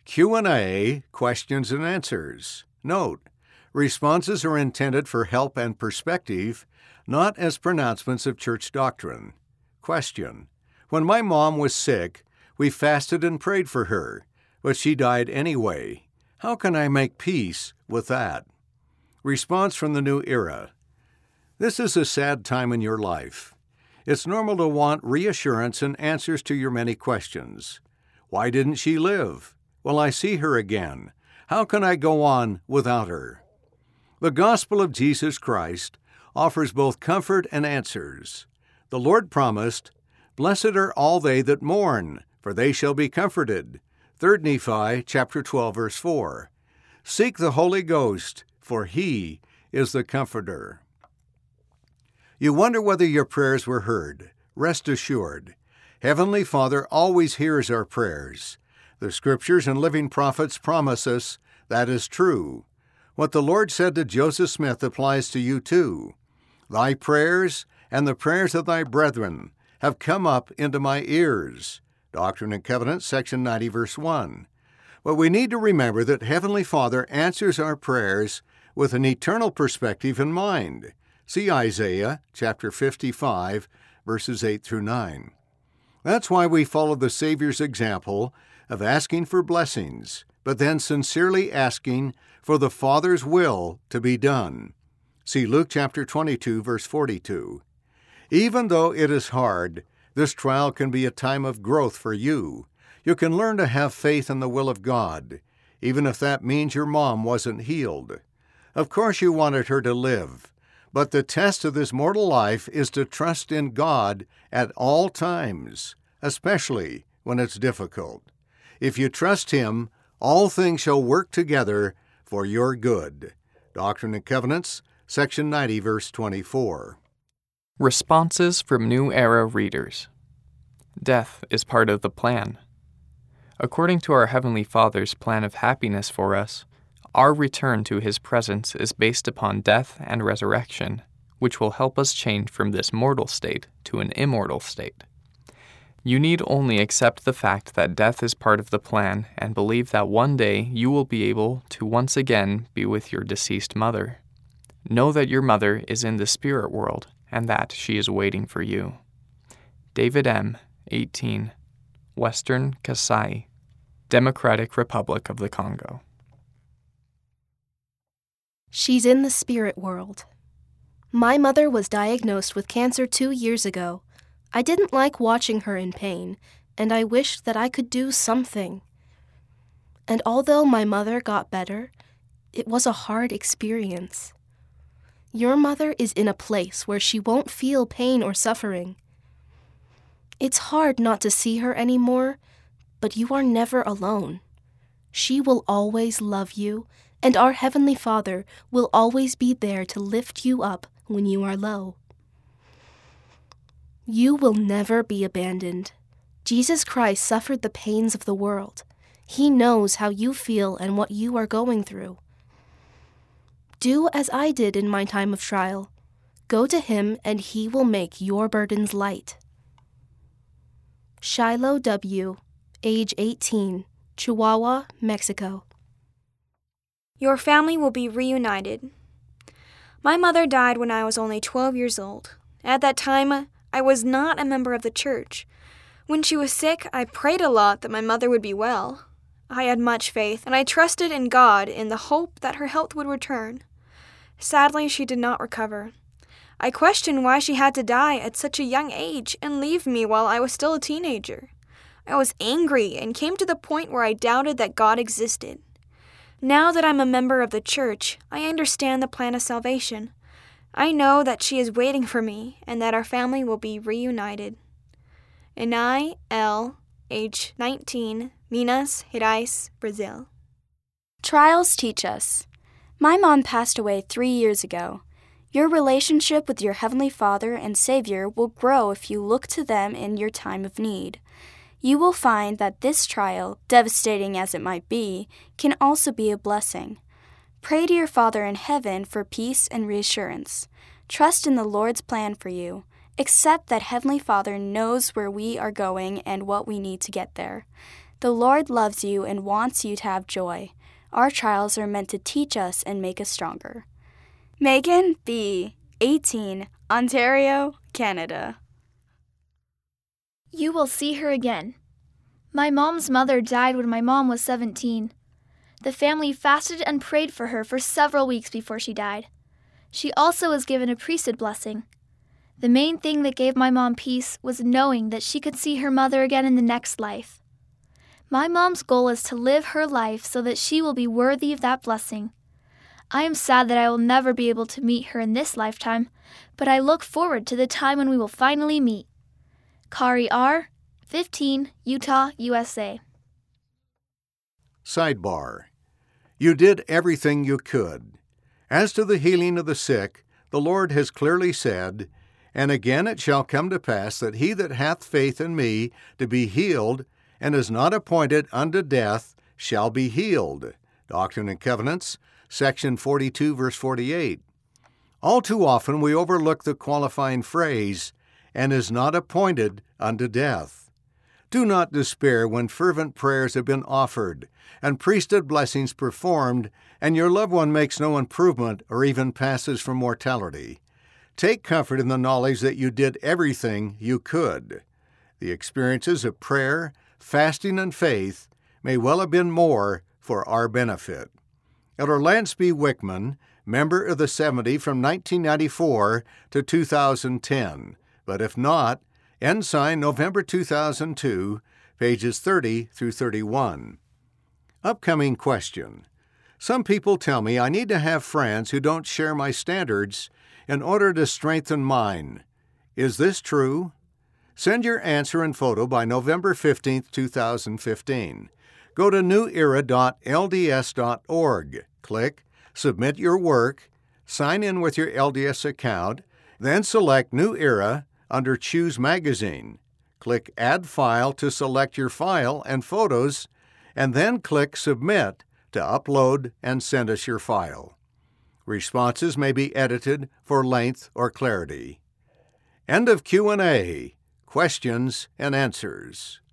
Q&A, questions and answers. Note, responses are intended for help and perspective, not as pronouncements of church doctrine. Question: When my mom was sick, we fasted and prayed for her, but she died anyway. How can I make peace with that? Response from the New Era. This is a sad time in your life. It's normal to want reassurance and answers to your many questions. Why didn't she live? Will I see her again? How can I go on without her? The gospel of Jesus Christ offers both comfort and answers. The Lord promised, "Blessed are all they that mourn, for they shall be comforted." 3 Nephi chapter 12, verse 4. Seek the Holy Ghost, for He is the Comforter. You wonder whether your prayers were heard. Rest assured, Heavenly Father always hears our prayers. The Scriptures and living prophets promise us that is true. What the Lord said to Joseph Smith applies to you too. Thy prayers and the prayers of thy brethren have come up into my ears. Doctrine and Covenants, section 90, verse 1. But we need to remember that Heavenly Father answers our prayers with an eternal perspective in mind. See Isaiah chapter 55, verses 8 through 9. That's why we follow the Savior's example of asking for blessings, but then sincerely asking for the Father's will to be done. See Luke chapter 22, verse 42. Even though it is hard, this trial can be a time of growth for you. You can learn to have faith in the will of God, even if that means your mom wasn't healed. Of course you wanted her to live, but the test of this mortal life is to trust in God at all times, especially when it's difficult. If you trust Him, all things shall work together for your good. Doctrine and Covenants, section 90, verse 24. Responses from New Era readers. Death is part of the plan. According to our Heavenly Father's plan of happiness for us, our return to His presence is based upon death and resurrection, which will help us change from this mortal state to an immortal state. You need only accept the fact that death is part of the plan and believe that one day you will be able to once again be with your deceased mother. Know that your mother is in the spirit world and that she is waiting for you. David M., 18, Western Kasai, Democratic Republic of the Congo. She's in the spirit world. My mother was diagnosed with cancer 2 years ago. I didn't like watching her in pain, and I wished that I could do something. And although my mother got better, it was a hard experience. Your mother is in a place where she won't feel pain or suffering. It's hard not to see her anymore, but you are never alone. She will always love you, and our Heavenly Father will always be there to lift you up when you are low. You will never be abandoned. Jesus Christ suffered the pains of the world. He knows how you feel and what you are going through. Do as I did in my time of trial. Go to Him and He will make your burdens light. Shiloh W., age 18, Chihuahua, Mexico. Your family will be reunited. My mother died when I was only 12 years old. At that time, I was not a member of the church. When she was sick, I prayed a lot that my mother would be well. I had much faith, and I trusted in God in the hope that her health would return. Sadly, she did not recover. I questioned why she had to die at such a young age and leave me while I was still a teenager. I was angry and came to the point where I doubted that God existed. Now that I'm a member of the church, I understand the plan of salvation. I know that she is waiting for me and that our family will be reunited. Enai L., age 19, Minas Gerais, Brazil. Trials teach us. My mom passed away 3 years ago. Your relationship with your Heavenly Father and Savior will grow if you look to them in your time of need. You will find that this trial, devastating as it might be, can also be a blessing. Pray to your Father in heaven for peace and reassurance. Trust in the Lord's plan for you. Accept that Heavenly Father knows where we are going and what we need to get there. The Lord loves you and wants you to have joy. Our trials are meant to teach us and make us stronger. Megan B., 18, Ontario, Canada. You will see her again. My mom's mother died when my mom was 17. The family fasted and prayed for her for several weeks before she died. She also was given a priesthood blessing. The main thing that gave my mom peace was knowing that she could see her mother again in the next life. My mom's goal is to live her life so that she will be worthy of that blessing. I am sad that I will never be able to meet her in this lifetime, but I look forward to the time when we will finally meet. Kari R., 15, Utah, USA. Sidebar. You did everything you could. As to the healing of the sick, the Lord has clearly said, "And again it shall come to pass that he that hath faith in me to be healed, and is not appointed unto death, shall be healed." Doctrine and Covenants, section 42, verse 48. All too often we overlook the qualifying phrase, "and is not appointed unto death." Do not despair when fervent prayers have been offered and priesthood blessings performed, and your loved one makes no improvement or even passes from mortality. Take comfort in the knowledge that you did everything you could. The experiences of prayer, fasting, and faith may well have been more for our benefit. Elder Lance B. Wickman, member of the 70 from 1994 to 2010, but if not, Ensign November 2002, pages 30 through 31. Upcoming question. Some people tell me I need to have friends who don't share my standards in order to strengthen mine. Is this true? Send your answer and photo by November 15, 2015. Go to newera.lds.org, click Submit Your Work, sign in with your LDS account, then select New Era under Choose Magazine. Click Add File to select your file and photos, and then click Submit to upload and send us your file. Responses may be edited for length or clarity. End of Q&A. Questions and answers.